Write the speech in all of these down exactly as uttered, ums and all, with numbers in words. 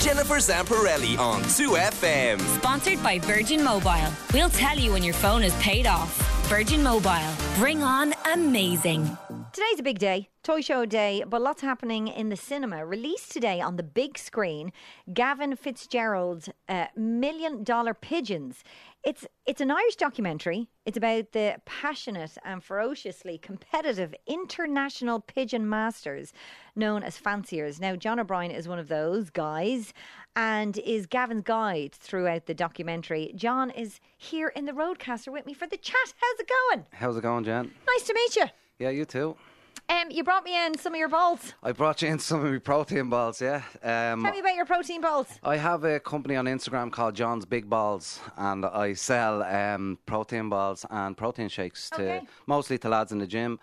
Jennifer Zamparelli on two F M. Sponsored by Virgin Mobile. We'll tell you when your phone is paid off. Virgin Mobile. Bring on amazing. Today's a big day, Toy Show Day, but lots happening in the cinema. Released today on the big screen, Gavin Fitzgerald's uh, Million Dollar Pigeons. It's it's an Irish documentary. It's about the passionate and ferociously competitive international pigeon masters known as fanciers. Now, John O'Brien is one of those guys and is Gavin's guide throughout the documentary. John is here in the Roadcaster with me for the chat. How's it going? How's it going, Jen? Nice to meet you. Yeah, you too. Um, you brought me in some of your balls. I brought you in some of my protein balls, yeah. Um, Tell me about your protein balls. I have a company on Instagram called John's Big Balls, and I sell um, protein balls and protein shakes to Okay. mostly to lads in the gym.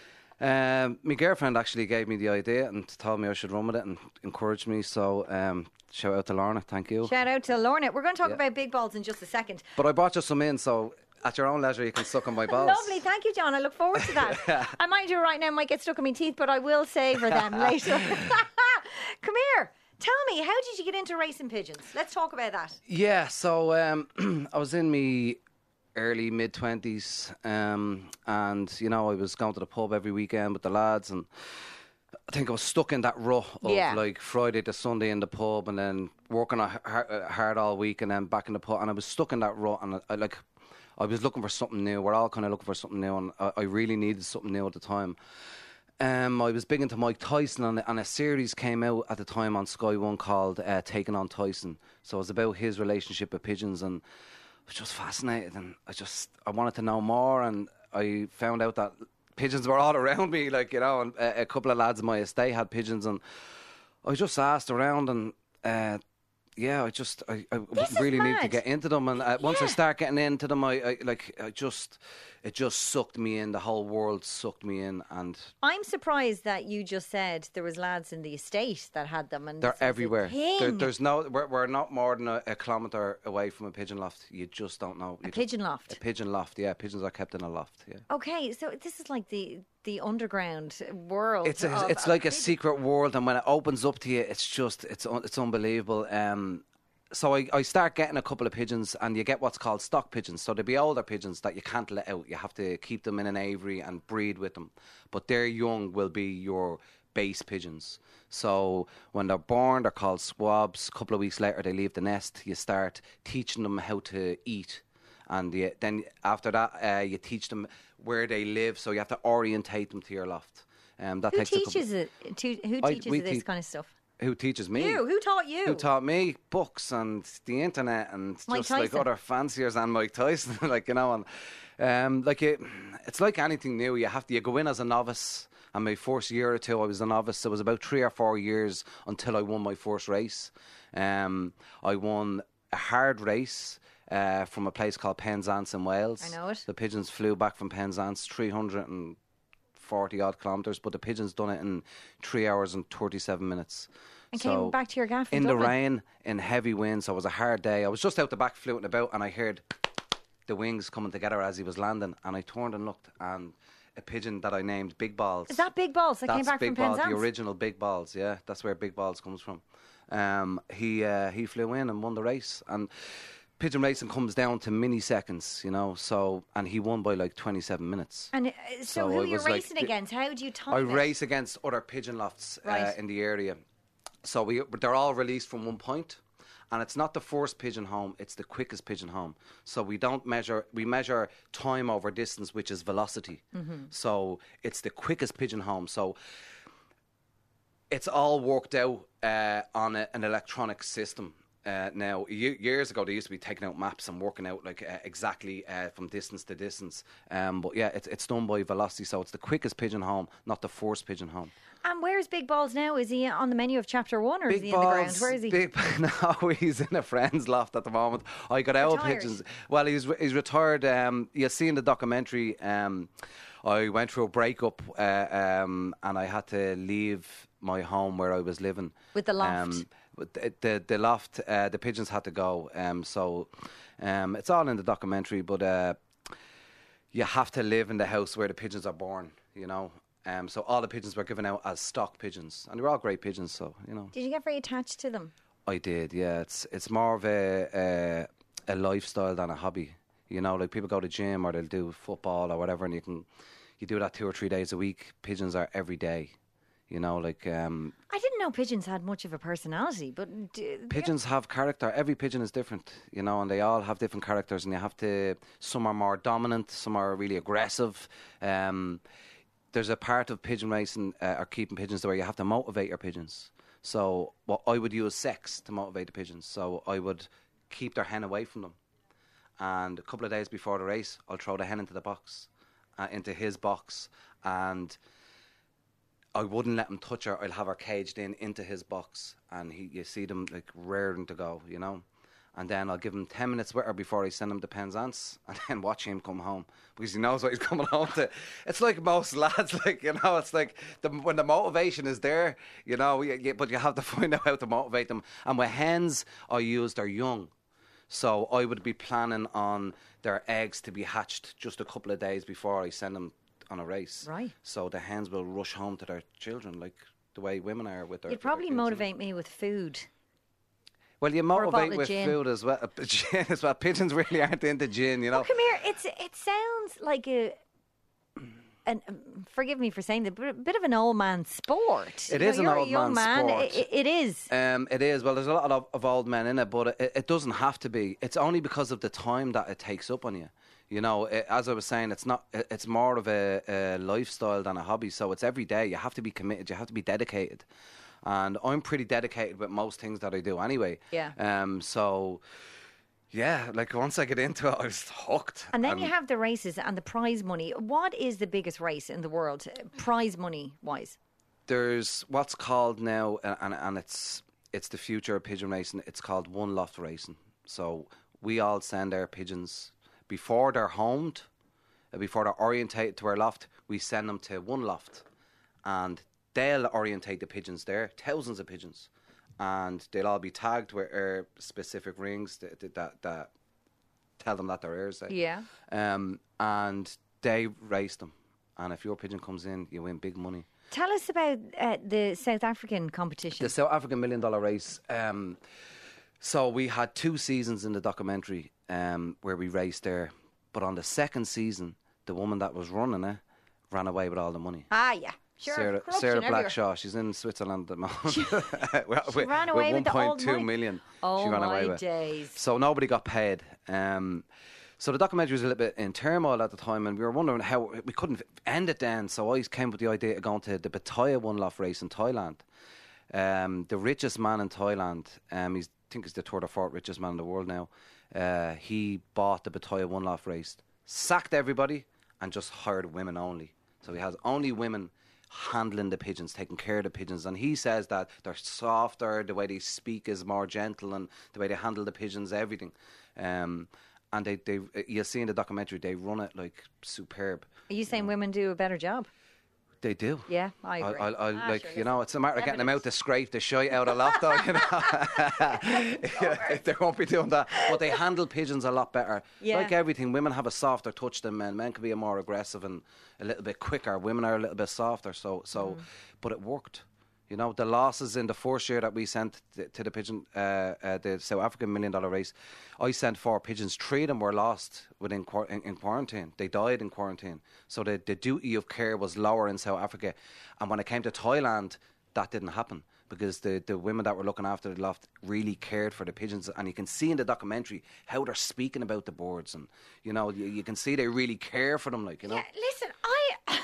Um, my girlfriend actually gave me the idea and told me I should run with it and encouraged me. So um, shout out to Lorna, thank you. Shout out to Lorna. We're going to talk Yeah. about big balls in just a second. But I brought you some in, so at your own leisure you can suck on my balls. Lovely, thank you, John. I look forward to that. I might do it right now, might get stuck in my teeth, but I will savour them later. Come here. Tell me, how did you get into racing pigeons? Let's talk about that. Yeah, so um, I was in me early mid twenties, um, and you know I was going to the pub every weekend with the lads, and I think I was stuck in that rut of Yeah. like Friday to Sunday in the pub, and then working a- hard, hard all week, and then back in the pub, and I was stuck in that rut, and I, I like I was looking for something new. We're all kind of looking for something new, and I, I really needed something new at the time. Um, I was big into Mike Tyson, and, and a series came out at the time on Sky One called uh, Taking on Tyson. So it was about his relationship with pigeons, and I was just fascinated, and I just I wanted to know more, and I found out that pigeons were all around me, like, you know, and a, a couple of lads in my estate had pigeons, and I just asked around, and uh, yeah, I just I, I This is really need to mad. get into them, and uh, once I Yeah. start getting into them, I, I like I just it just sucked me in. The whole world sucked me in, and I'm surprised that you just said there was lads in the estate that had them. And they're this was a everywhere. thing. There, there's no, we're, we're not more than a, a kilometre away from a pigeon loft. You just don't know. a You pigeon just, loft. A pigeon loft, yeah. Pigeons are kept in a loft, yeah. Okay, so this is like the the underground world. It's a, of- it's of like a pigeons. secret world, and when it opens up to you, it's just it's un, it's unbelievable. Um, so I, I start getting a couple of pigeons, and you get what's called stock pigeons. So there'll be older pigeons that you can't let out. You have to keep them in an aviary and breed with them. But their young will be your base pigeons. So when they're born, they're called squabs. A couple of weeks later, they leave the nest. You start teaching them how to eat. And you, then after that, uh, you teach them where they live. So you have to orientate them to your loft. Um, that Who takes a couple- teaches it? To, who I- teaches we you this te- kind of stuff? Who teaches me? You. Who taught you? Who taught me? Books and the internet and Mike just like Tyson. other fanciers and Mike Tyson, like, you know, and um, like it, it's like anything new. You have to you go in as a novice. And my first year or two, I was a novice. It was about three or four years until I won my first race. Um, I won a hard race uh, from a place called Penzance in Wales. I know it. The pigeons flew back from Penzance, three hundred forty odd kilometres, but the pigeons done it in three hours and thirty-seven minutes. And So, came back to your gaff in, in the Dublin. rain, in heavy wind, so it was a hard day. I was just out the back fluting about, and I heard the wings coming together as he was landing, and I turned and looked, and a pigeon that I named Big Balls. Is that Big Balls that That's came back Big from Balls, Penzance? the original Big Balls, yeah. That's where Big Balls comes from. Um, he uh, he flew in and won the race, and pigeon racing comes down to milliseconds, you know. So, and he won by like twenty-seven minutes. And uh, so, So who it are you was like racing the- against? How do you time I it? race against other pigeon lofts uh, Right. in the area. So we they're all released from one point, and it's not the first pigeon home; it's the quickest pigeon home. So we don't measure; we measure time over distance, which is velocity. Mm-hmm. So it's the quickest pigeon home. So it's all worked out uh, on a, an electronic system. Uh, now, y- years ago, they used to be taking out maps and working out like uh, exactly uh, from distance to distance. Um, but yeah, it's it's done by velocity, so it's the quickest pigeon home, not the first pigeon home. And where's Big Balls now? Is he on the menu of chapter one or is he in the ground? Where is he? Big, no, he's in a friend's loft at the moment. I got out Retired? pigeons. Well, he's he's retired. Um, you'll see in the documentary. Um, I went through a breakup, uh, um, and I had to leave my home where I was living With the loft? Um, with the, the the loft. Uh, the pigeons had to go. Um, so um, it's all in the documentary, but uh, you have to live in the house where the pigeons are born. You know. Um, so all the pigeons were given out as stock pigeons, and they were all great pigeons. So you know. Did you get very attached to them? I did, yeah. It's it's more of a, a a lifestyle than a hobby. You know, like people go to gym or they'll do football or whatever, and you can you do that two or three days a week. Pigeons are every day. You know, like um, I didn't know pigeons had much of a personality, but d- pigeons have character. Every pigeon is different, you know, and they all have different characters. And you have to. Some are more dominant, some are really aggressive. Um, there's a part of pigeon racing uh, or keeping pigeons where you have to motivate your pigeons. So, what I would use sex to motivate the pigeons. So I would keep their hen away from them, and a couple of days before the race, I'll throw the hen into the box, uh, into his box, and I wouldn't let him touch her. I'll have her caged in into his box, and he, you see them like raring to go, you know. And then I'll give him ten minutes with her before I send him to Penzance, and then watch him come home because he knows what he's coming home to. It's like most lads, like, you know, it's like the, when the motivation is there, you know, you, you, but you have to find out how to motivate them. And with hens, I use their young. So I would be planning on their eggs to be hatched just a couple of days before I send them on a race. Right. So the hens will rush home to their children like the way women are with their you'd with their probably kids, you know. motivate me with food. Well, you a motivate bottle of with gin. food as well. Gin as well. Pigeons really aren't into gin, you know. Oh, come here. It's it sounds like a. And um, forgive me for saying that, but a bit of an old man sport. It You is know, an you're old a young man man. sport. It, it is. Um, it is. Well, there's a lot of, of old men in it, but it, it doesn't have to be. It's only because of the time that it takes up on you. You know, it, as I was saying, it's not. It, it's more of a, a lifestyle than a hobby. So it's every day. You have to be committed. You have to be dedicated. And I'm pretty dedicated with most things that I do anyway. Yeah. Um. So, yeah, like once I get into it, I was hooked. And then Um, you have the races and the prize money. What is the biggest race in the world, uh, prize money wise? There's what's called now, and, and and it's it's the future of pigeon racing. It's called one loft racing. So we all send our pigeons before they're homed, uh, before they're orientated to our loft. We send them to one loft, and they'll orientate the pigeons there. Thousands of pigeons, and they'll all be tagged with uh, specific rings that, that that that tell them that they're heirs. Like. Yeah. Um, and they race them, and if your pigeon comes in, you win big money. Tell us about uh, the South African competition. The South African Million Dollar Race. Um, so we had two seasons in the documentary um, where we raced there. But on the second season, the woman that was running it ran away with all the money. Ah, yeah. Sure. Sarah, corruption Sarah everywhere. Blackshaw. She's in Switzerland at the moment. She with, ran away with the old one point two money. million. Oh, she ran my away with. days. So nobody got paid. Um, so the documentary was a little bit in turmoil at the time, and we were wondering how we couldn't end it then. So I came with the idea of going to the Pattaya One Loft race in Thailand. Um, the richest man in Thailand, um, he's, I think he's the third or fourth richest man in the world now. Uh, he bought the Pattaya One Loft race, sacked everybody, and just hired women only. So he has only women handling the pigeons, taking care of the pigeons, and he says that they're softer, the way they speak is more gentle, and the way they handle the pigeons, everything. Um, and they, they, you'll see in the documentary, they run it like superb. Are you saying women do a better job? They do. Yeah, I agree. I, I, I, Ah, like sure, you know, listen. it's a matter of getting them Evidence. out to scrape the shite out of loft, though. You know, yeah, they won't be doing that. But they handle pigeons a lot better. Yeah. Like everything, women have a softer touch than men. Men can be a more aggressive and a little bit quicker. Women are a little bit softer. So, so, Mm. but it worked. You know, the losses in the first year that we sent to, to the pigeon, uh, uh, the South African Million Dollar Race, I sent four pigeons. Three of them were lost within quar- in, in quarantine. They died in quarantine. So the, the duty of care was lower in South Africa. And when it came to Thailand, that didn't happen because the, the women that were looking after the loft really cared for the pigeons. And you can see in the documentary how they're speaking about the birds. And, you know, you, you can see they really care for them, like, you know. Yeah, listen, I,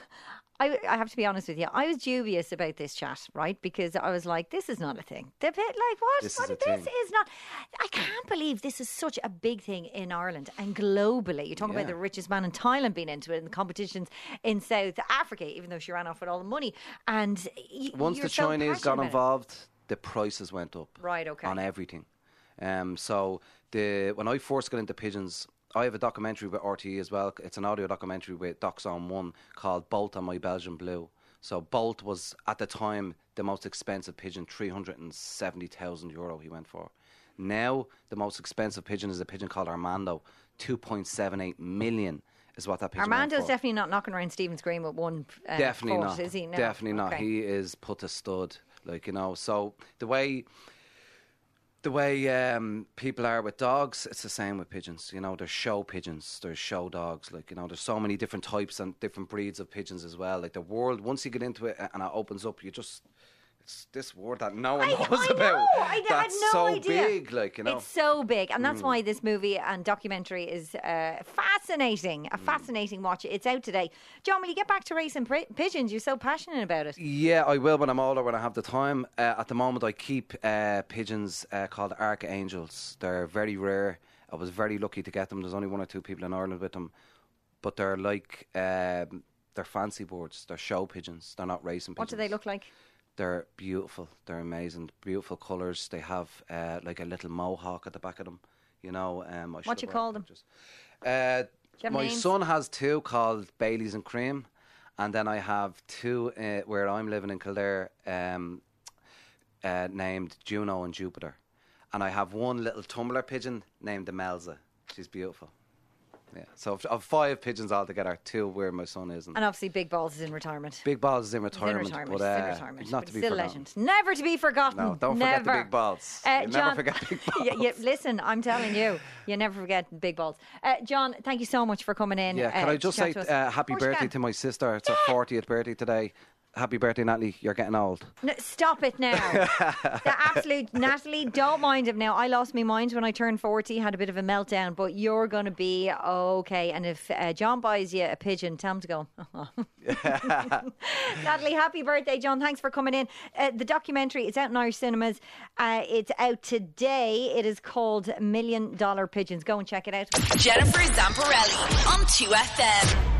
I, I have to be honest with you. I was dubious about this chat, right? Because I was like, this is not a thing. The bit like what? This what is a this thing. is not. I can't believe this is such a big thing in Ireland and globally. You talk about Yeah. the richest man in Thailand being into it, and the competitions in South Africa, even though she ran off with all the money. And y- Once you're the so Chinese passionate got about it. involved, the prices went up. Right, okay. On everything. Um, so the when I first got into pigeons, I have a documentary with R T E as well. It's an audio documentary with Docs on One called Bolt on My Belgian Blue. So Bolt was at the time the most expensive pigeon, three hundred and seventy thousand euro he went for. Now the most expensive pigeon is a pigeon called Armando, two point seven eight million is what that pigeon went Armando's for. definitely not knocking around Stephen's Green with one uh, Definitely foot, not. is he? No. Definitely not. Okay. He is put to stud, like, you know. So the way The way um, people are with dogs, it's the same with pigeons. You know, there's show pigeons, there's show dogs. Like, you know, there's so many different types and different breeds of pigeons as well. Like, the world, once you get into it and it opens up, you just... It's this world that no one I, knows I about. Know. I, That's I had no so idea. big, like, you know. It's so big, and that's Mm. why this movie and documentary is uh, fascinating. A fascinating watch. It's out today. John, will you get back to racing pri- pigeons? You're so passionate about it. Yeah, I will when I'm older, when I have the time. Uh, at the moment, I keep uh, pigeons uh, called archangels. They're very rare. I was very lucky to get them. There's only one or two people in Ireland with them. But they're like, um, they're fancy birds. They're show pigeons. They're not racing pigeons. What do they look like? They're beautiful. They're amazing. Beautiful colours. They have uh, like a little mohawk at the back of them. You know. Um, I What should you have call brought them? pictures. Uh, you have my names? son has two called Baileys and Cream, and then I have two uh, where I'm living in Kildare, um, uh, named Juno and Jupiter, and I have one little tumbler pigeon named Imelza. She's beautiful. Yeah, so of, of five pigeons altogether, two where my son is. And And obviously, Big Balls is in retirement. Big Balls is in He's in retirement, retirement. but He's in uh, retirement. not but to he's be still a forgotten. legend. Never to be forgotten. No, don't never. forget the Big Balls. Uh, you John, never forget Big Balls. yeah, yeah, listen, I'm telling you, you never forget Big Balls. Uh, John, thank you so much for coming in. Yeah, can uh, I just to say chat to us. uh, Of happy course you birthday can. to my sister? It's her fortieth birthday today. Happy birthday, Natalie. You're getting old. No, stop it now. The absolute Natalie, don't mind him now. I lost my mind when I turned forty, had a bit of a meltdown, but you're going to be okay. And if uh, John buys you a pigeon, tell him to go. Natalie, happy birthday, John. Thanks for coming in. Uh, the documentary, it's out in Irish cinemas. Uh, it's out today. It is called Million Dollar Pigeons. Go and check it out. Jennifer Zamparelli on two F M.